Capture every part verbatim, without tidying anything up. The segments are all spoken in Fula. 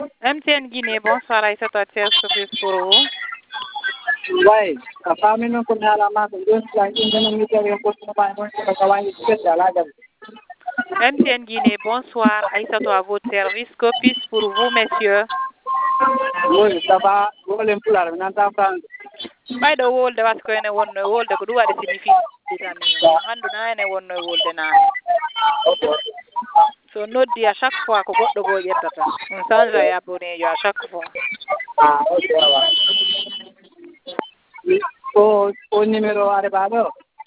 M T N Guinée, bonsoir, Aïssatou à service pour vous. Oui, a famille non comme la masse de la Guinée, nous avons un pas de travail spécial à la M T N Guinée, bonsoir, Aïssatou à votre service. Copis pour vous, messieurs. Oui, ça va, vous voulez me parler, on entend pas. By the world, the was going on the world, the good one signify Britannia. And I ne won the world na. So not the à chaque fois que got the go yet tata. On change ya abonné yo à chaque fois. Ah, ok, voilà. O o numéro arrebado.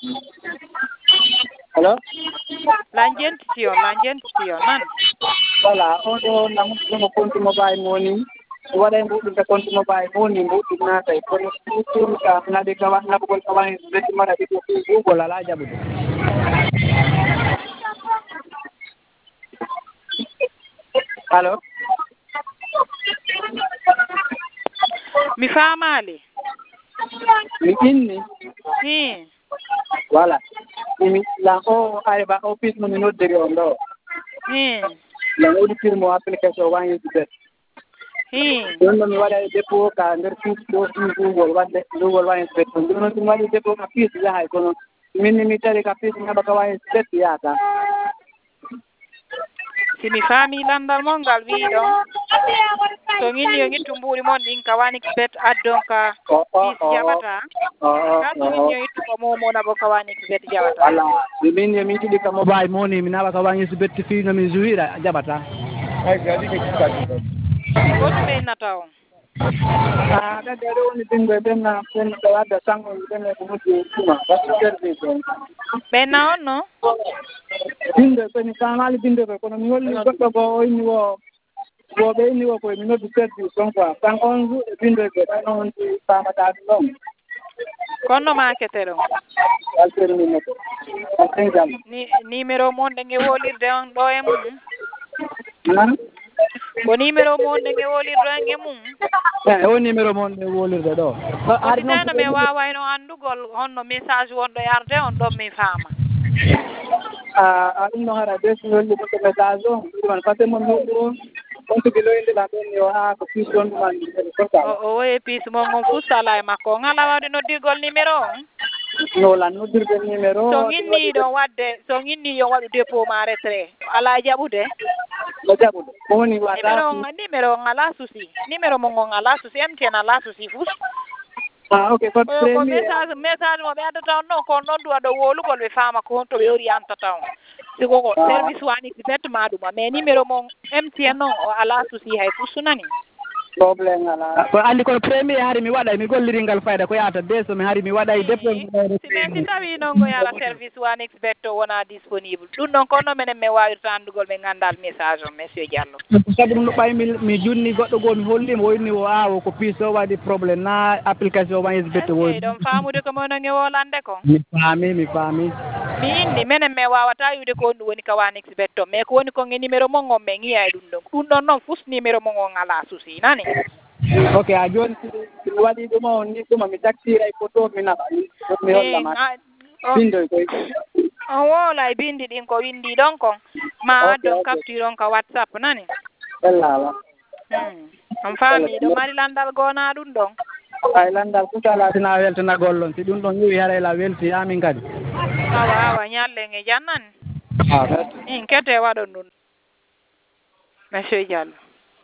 Hello? L'angent tio, l'angent tio, nan. Voilà, on on na mo compte mobile money. Wala mo din ka compte mobile money mo din na tay ko ko ka na de ka na ko ka wani de mara de ko ko la la jabu. Hello? Mi famali. Mi inni. Hi. Voilà. Mi la o areba office mo no de on. Hi. La wodi firmo application wani de. Hi. Don mi wada depo ka nder fi do fi Google wadde Google wani de. Don mi wadi depo ka fi ya hay kono. Min mi tare ka fi na baka wani de ya ta. Si mi fami landal mongal wi don. So ngini yo ngitu mburi mon din kawani kibet adonka bis jabata. Kasu ngini yo ngitu ko momo na boka wani kibet jabata. Ala, min yo mi tudi ka mobile money mi na baka wani sibet fi no mi zuira jabata. Ay gadi ke kadi. Kodu me natao. Ah, da da woni dingo benna sen da wada sango benna ko mutu kuma ba su serve ko. Benna onno? Dingo ko ni kanali dingo ko no mi holli goddo ko o ni wo wo be ni wo ko mi no serve ko quoi. San on ju dingo ko no on ti sama ta non. Kono ma ketero. Alter mi neto. Ni numero mon de nge wolirde on do e mum. Nan? Ko numéro mon de nge wolirde on e mum. Eh, o numéro mon de wolirde do. Ar non me wawa no andugol honno message wondo yarde on do mi fama. Ah, no hara des no le ko message on, man passe mon no on to bilo inde la ben yo ha ko fi son man ko ta. O o e pis mo ngom fu sala e makko ngala wawde no digol numéro on. No la no dirbe numéro. So nginni do wadde so nginni yo wadu dépôt ma retrait ala jabude. Lo jabude. Ko ni wada. Numéro numéro ngala souci. Numéro mo ngala souci M T N ala souci fus. Ah, okay, ko ko message message mo be adata on non ko non duwa do wolugol be fama ko to be orienta taw. Siko ko service wani bet maduma mais numéro mo M T N non ala souci hay fusunani. Problem ala. Ko andi ko premier hari mi wada mi golliri ngal fayda ko yaata deso mi hari mi wada e depot. Simendi tawi non go yala service wan expecto wona disponible. Dun non kono menen me wawirta andugol be ngandal message on monsieur Diallo. Sabu no bay mi mi junni goddo go mi holli mo woni o awo ko piso wadi problem na application wan expecto wo. Don famude ko mono nge wolande ko. Mi fami mi fami. Mi indi menen me wawata yude ko woni ka wan expecto mais ko woni ko nge numéro mo ngom me ngi ay dun don. Dun non non fus numéro mo ngala souci nani. Okay, a joni wadi dum on ni dum mi taktira e photo mi na mi holla ma. Bindo ko. O wala e bindi din ko windi don ko ma don capture on ka WhatsApp nani. Ella. Hmm. On fami do mari landal gona dun don. Ay landal ko tala dina weltana gollon si dum don wi hare la welti amin kadi. Awa awa nyalle nge jannan. Ah, in kete wadon dun. Monsieur Diallo.